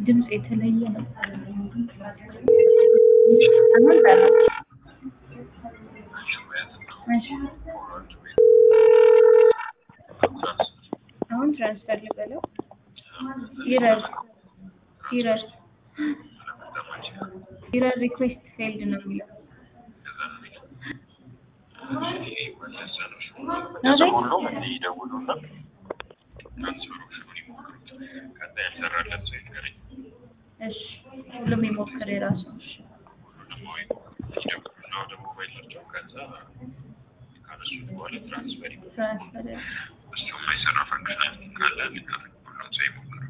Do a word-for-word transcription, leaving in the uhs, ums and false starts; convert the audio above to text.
ድምጽ የተለየ ነው አሁን ታራ እሺ አሁን ትራንስፈር ልበለው ኢረር ኢረር ኢረር ሪኩዌስት ፌልድ ነው የሚለው ሁሉ ምን ይደውሉና ትራንስፈሮቹን ይሞክሩት ከዛ ያልሰራለት ሰው ይነገረኝ እሺ ሁሉም ይሞክር የራሱ እሺ ይደውሉና ወደ ሞባይላቸው ከዛ ካነሱ በኋላ ትራንስፈር ትራንስፈር እሱ የማይሰራ ፈንክሽን ካለ ሁሉም ሰው ይሞክራል